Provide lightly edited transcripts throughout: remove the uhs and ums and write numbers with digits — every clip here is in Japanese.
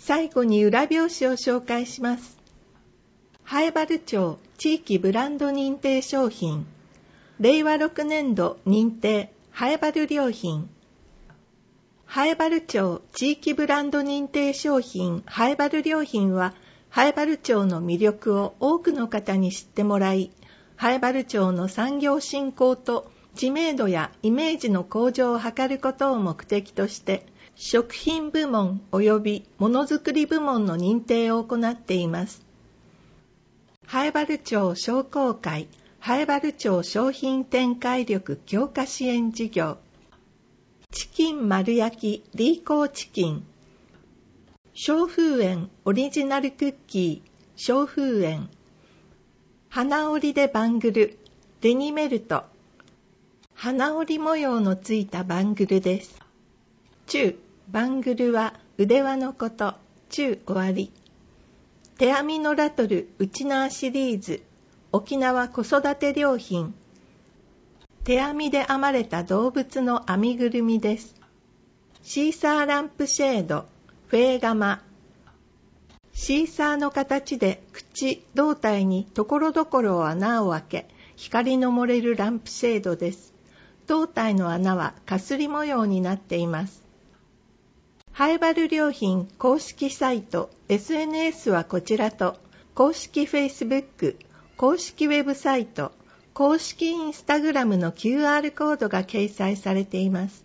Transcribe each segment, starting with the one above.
最後に裏表紙を紹介します。南風原町地域ブランド認定商品、令和6年度認定南風良品。南風町地域ブランド認定商品南風良品は、南風町の魅力を多くの方に知ってもらい、南風町の産業振興と知名度やイメージの向上を図ることを目的として、食品部門及びものづくり部門の認定を行っています。南風町商工会南風町商品展開力強化支援事業、チキン丸焼きリーコーチキン、小風園オリジナルクッキー小風園、花織りでバングルレニメルト、花織り模様のついたバングルです。中バングルは腕輪のこと。中終わり。手編みのラトル内縄シリーズ沖縄子育て良品、手編みで編まれた動物の編みぐるみです。シーサーランプシェードフェーガマ、シーサーの形で口胴体にところどころ穴を開け、光の漏れるランプシェードです。胴体の穴はかすり模様になっています。南風良品公式サイト SNS はこちらと、公式 Facebook、公式ウェブサイト、公式インスタグラムの QR コードが掲載されています。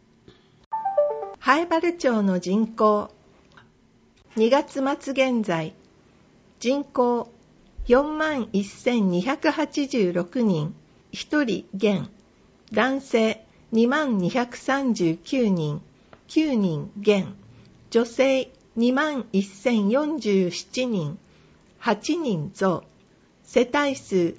南風町の人口、2月末現在、人口 41,286 人、1人減、男性 22,239 人、9人減、女性 21,047 人、8人増、世帯数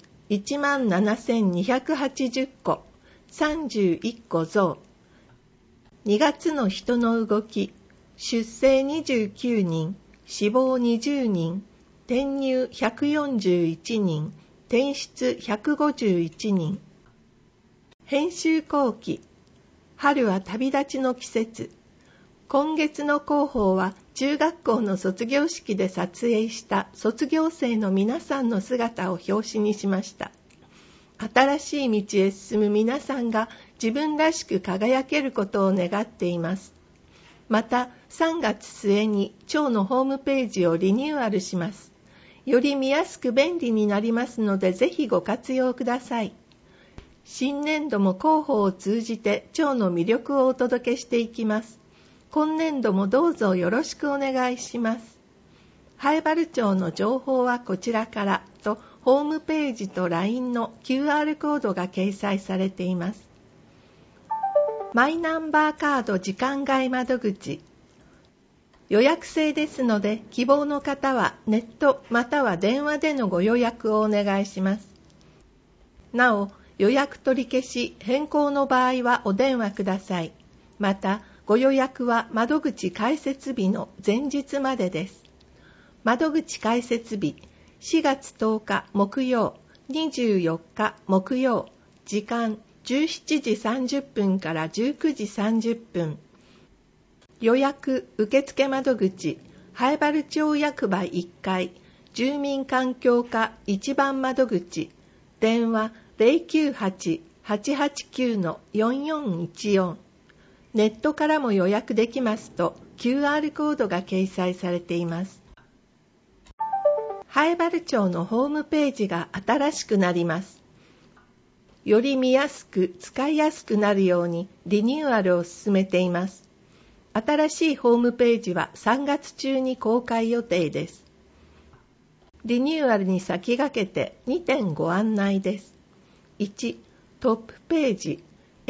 17,280 戸、31戸増。2月の人の動き、出生29人、死亡20人、転入141人、転出151人。編集後期、春は旅立ちの季節。今月の広報は中学校の卒業式で撮影した卒業生の皆さんの姿を表紙にしました。新しい道へ進む皆さんが自分らしく輝けることを願っています。また3月末に町のホームページをリニューアルします。より見やすく便利になりますのでぜひご活用ください。新年度も広報を通じて町の魅力をお届けしていきます。今年度もどうぞよろしくお願いします。南風町の情報はこちらからとホームページと LINE の QR コードが掲載されています。マイナンバーカード時間外窓口。予約制ですので希望の方はネットまたは電話でのご予約をお願いします。なお、予約取り消し変更の場合はお電話ください。また、ご予約は窓口開設日の前日までです。窓口開設日、4月10日木曜、24日木曜、時間17時30分から19時30分。予約受付窓口、南風町役場1階、住民環境課1番窓口、電話 098-889-4414。ネットからも予約できますと QR コードが掲載されています。南風町のホームページが新しくなります。より見やすく使いやすくなるようにリニューアルを進めています。新しいホームページは3月中に公開予定です。リニューアルに先駆けて2点ご案内です。1、トップページ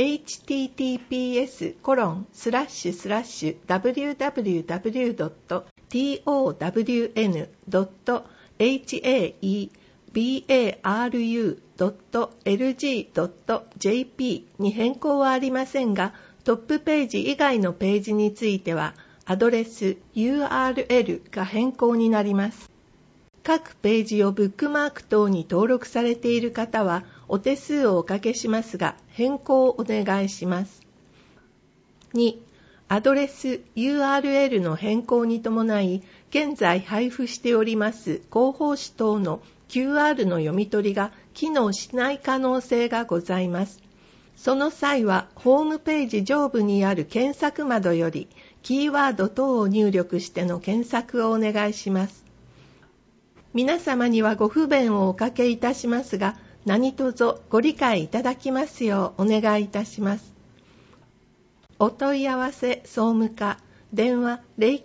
https://www.townbaru.lg.jp に変更はありませんが、トップページ以外のページについてはアドレス URL が変更になります。各ページをブックマーク等に登録されている方はお手数をおかけしますが変更をお願いします。2、 アドレス URL の変更に伴い、現在配布しております広報誌等の QR の読み取りが機能しない可能性がございます。その際は、ホームページ上部にある検索窓より、キーワード等を入力しての検索をお願いします。皆様にはご不便をおかけいたしますが、何卒ご理解いただきますようお願いいたします。お問い合わせ総務課、電話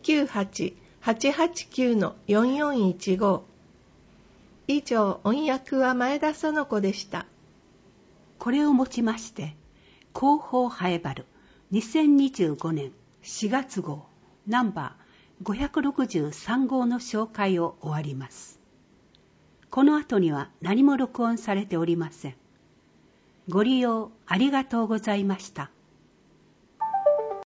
098-889-4415。以上、音訳は前田園子でした。 これをもちまして、広報ハエバル2025年4月号ナンバー563号の紹介を終わります。この後には何も録音されておりません。ご利用ありがとうございました。